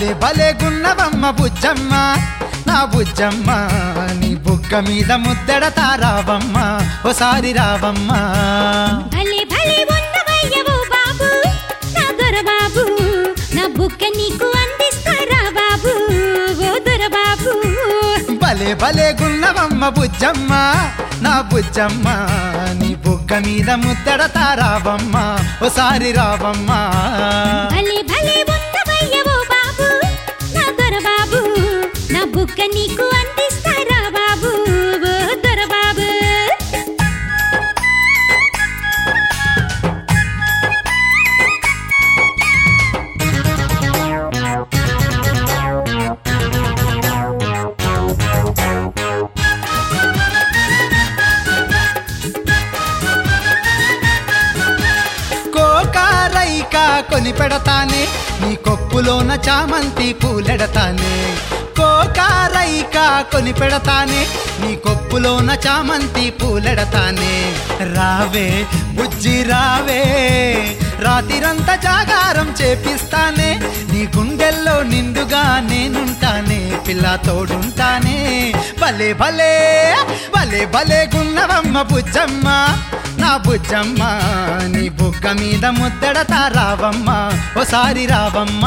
భలే భలే గున్నవమ్మ బుజ్జమ్మ నా బుజ్జమ్మ నీ బుగ్గ మీద ముద్దెడతా రావమ్మ ఓసారి రావమ్మ భలే భలే ఉన్నవయ్యవో బాబు నా దొరబాబు నా బుగ్గ నీకు అందిస్తారా బాబు ఓ దొరబాబు భలే భలే గున్నవమ్మ బుజ్జమ్మ నా బుజ్జమ్మ నీ బుగ్గ మీద ముద్దెడతా రావమ్మ ఓసారి రావమ్మ భలే భలే ఉన్నవయ్యవో బాబు నా దొరబాబు నా బుగ్గ నీకు అందిస్తారా బాబు ఓ దొరబాబు కోకారైకా కొని పెడతానే నీ కొప్పులోన చామంతి పూలెడతానే కోకారైకా కొని పెడతానే నీ కొప్పులోన చామంతి పూలెడతానే రావే బుజ్జి రావే రాతిరంతా జాగారం చేపిస్తానే నీ గుండెల్లో నిండుగా నేనుంటానే పిల్ల తోడుంటానే భలే భలే భలే భలే గున్నవమ్మ బుజ్జమ్మ నా బుజ్జమ్మ నీ బుగ్గ మీద ముద్దెడతా రావమ్మ ఓసారి రావమ్మ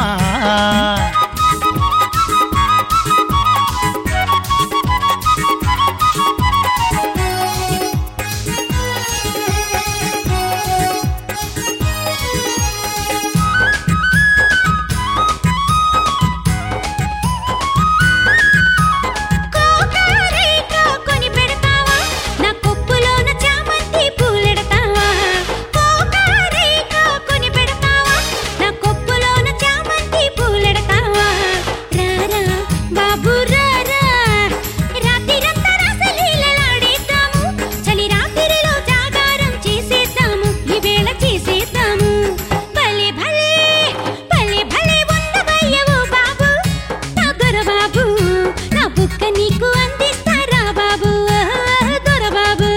కోకారైకా కొని పెడతావా నా కొప్పులోన చామంతి పూలెడతావా కోకారైకా కొని పెడతావా నా కొప్పులోన చామంతి పూలెడతావా రారా బాబు రారా రాత్రిరంతా రాసలీలలాడేద్దాము చలి రాత్రిలో జాగారం చేసేద్దాము ఈ వేళ చేసేద్దాము భలే భలే భలే భలే ఉన్నవయ్యవో బాబు నా దొరబాబు నా బుక్క నీకు అందిస్తారా బాబు ఓ దొరబాబు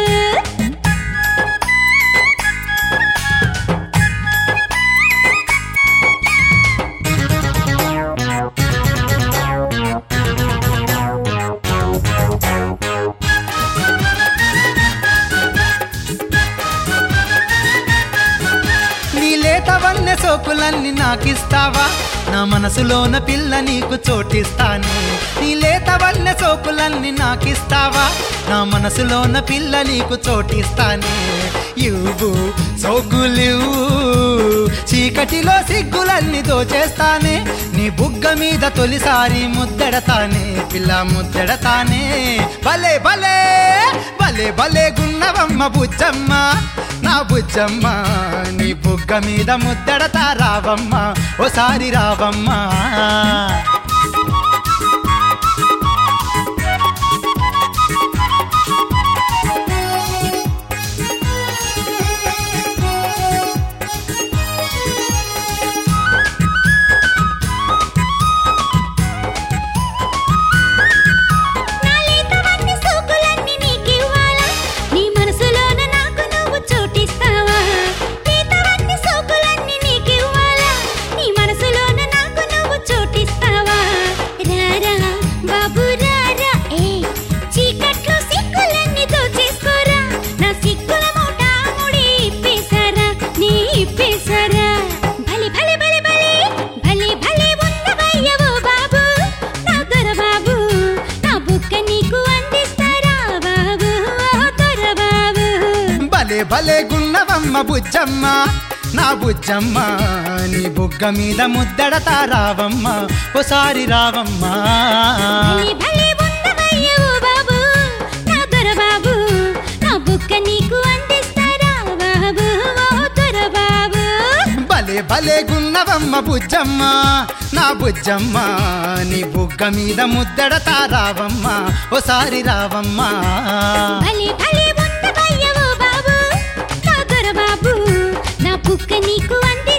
నీ లేత వన్నె సోకులన్నీ నాకిస్తావా నా మనసులోన పిల్ల నీకు చోటిస్తానే నీ లేత వన్నె సోకులన్నీ నాకిస్తావా నా మనసులోన పిల్ల నీకు చోటిస్తానే ఇవ్వు సోకులివ్వు చీకటిలో సిగ్గులన్నీ దోచేస్తానే నీ బుగ్గ మీద తొలిసారి ముద్దెడతానే పిల్ల ముద్దెడతానే భలే భలే భలే భలే గున్నవమ్మ బుజ్జమ్మ నా బుజ్జమ్మ నీ బుగ్గ మీద ముద్దెడతా రావమ్మ ఓసారి రావమ్మ నా లేతవన్నీ సోకులన్నీ నీకివ్వాలా నీ మనసులోన నాకు నువ్వు చోటిస్తావా లేతవన్నీ సోకులన్నీ నీకివ్వాలా నీ మనసులోన నాకు నువ్వు చోటిస్తావా రారా బాబు రారా చీకట్లో సిగ్గులన్నీ దోచేసుకోరా నా సిగ్గుల మూట ముడి ఇప్పేశారా నీ ఇప్పేశారా భలే భలే భలే భలే భలే భలే ఉన్నవయ్యవో బాబు నా దొరబాబు నా బుక్క నీకు అందిస్తారా బాబు ఓ దొరబాబు భలే భలే గున్నవమ్మ బుజ్జమ్మ నా బుజ్జమ్మ నీ బుగ్గ మీద ముద్దెడతా రావమ్మ ఓసారి రావమ్మ భలే భలే ఉన్నవయ్యవో బాబు నా దొరబాబు నా బుక్క నీకు అందిస్తారా బాబు ఓ దొరబాబు భలే భలే గున్నవమ్మ బుజ్జమ్మ నా బుజ్జమ్మ నీ బుగ్గ మీద ముద్దెడతా రావమ్మ ఓసారి రావమ్మ భలే భలే ఉన్నవయ్యవో బాబు నా దొరబాబు నా బుక్క నీకు అంది